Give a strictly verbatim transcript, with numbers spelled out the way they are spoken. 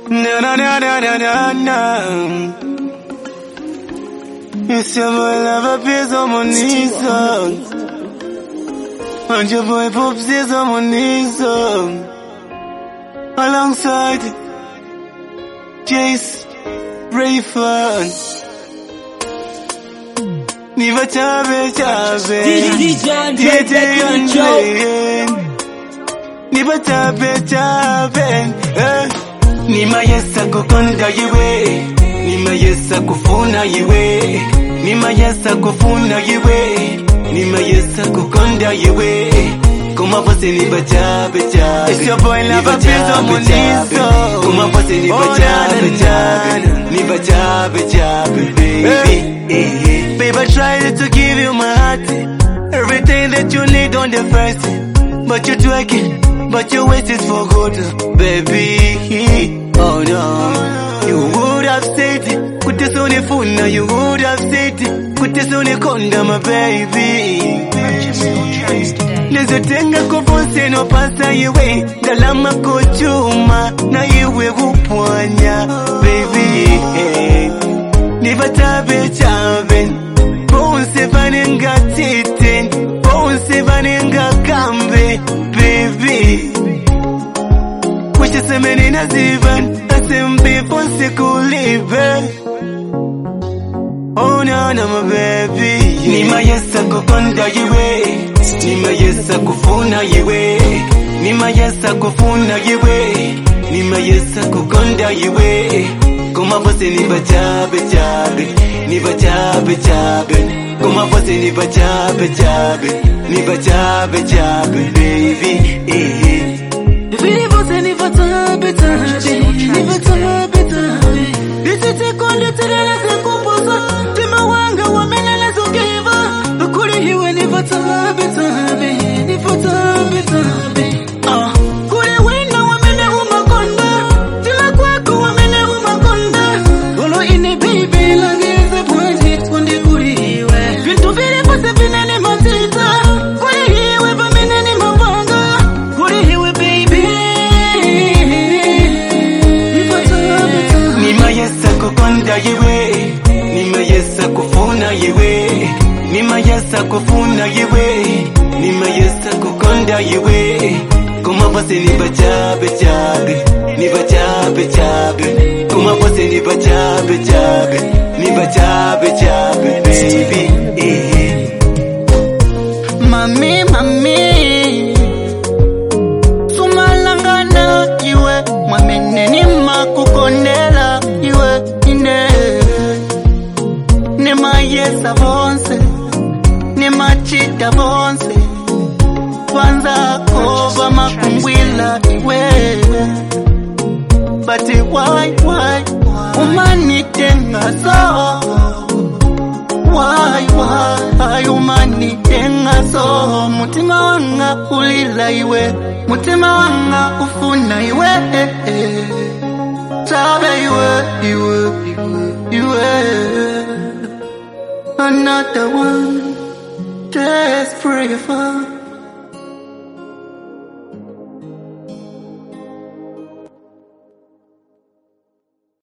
Na na na na na na na. It's your boy Lava Piz on my knees, and your boy Pops is on my knees, alongside Jace Rayford. Niva chabe chabe, D J Andre. Niva chabe chabe, Nima yesa kukonda yiwe, Nima yesa kufuna yiwe, Nima yesa kufuna yiwe, Nima yesa kukonda yiwe. Kuma pose niva chabe chabe. It's your boy Lava Piz on my knees. Kuma pose niva chabe chabe, Niva chabe chabe, baby. Babe, I tried to give you my heart, everything that you need on the first, but you're twerking, but your waist is for good, baby. Oh no, you would have said it, put this on your phone now. You would have said it, put this on your condom, my baby. Nezo tenga kuponse no pasa yiwe, galama kuchuma na yiwe kupwanya, baby. Niva chabe chabe, ponse vaninga titen, ponse vaninga kambe, baby. Wisha semeni na zivan, asembe ponse kulive. Oh no no my baby. Nima yesa kukonda yiwe, Nima yesa kufuna yiwe, Nima yesa kufuna yiwe, Nima yesa kukonda yiwe. Kuma pose niva chabe chabe, Niva chabe chabe. Kuma pose niva chabe chabe, Niva chabe chabe, baby. Vili pose niva chabe chabe, Niva chabe chabe. Disite konde terela se kuposa, tima wanga wamenela zokiva. Ukuri hiwe niva chabe chabe, Niva chabe chabe. Ah, kuri wina wamene umakonda, tila kwako wamene umakonda. Golo ine baby langeze pwezi kundi kuri hiwe. Vintu vili pose vinene matita, kuri hiwe vamene ni mawanga. Kuri hiwe baby, Niva chabe chabe. Nima yesa kukonda yiwe, Nima yesa kufuna yiwe, Nima yesa kufuna yiwe, Nima yesa kukonda yiwe. Kuma pose niva chabe chabe, Niva chabe chabe. Kuma pose niva chabe chabe, Niva chabe chabe, baby. Mami, mami, sumalangana iwe, mwamene ni makukondela iwe ine. Nema yesa bonse, nema chita bonse, kwanza kova makumbwila iwe. Bati why, why, umanitenga so. Why, why, umanitenga so. Mutima wanga ulila iwe, mutima wanga ufuna iwe. Chabe iwe, iwe, iwe. Another one, desperate for.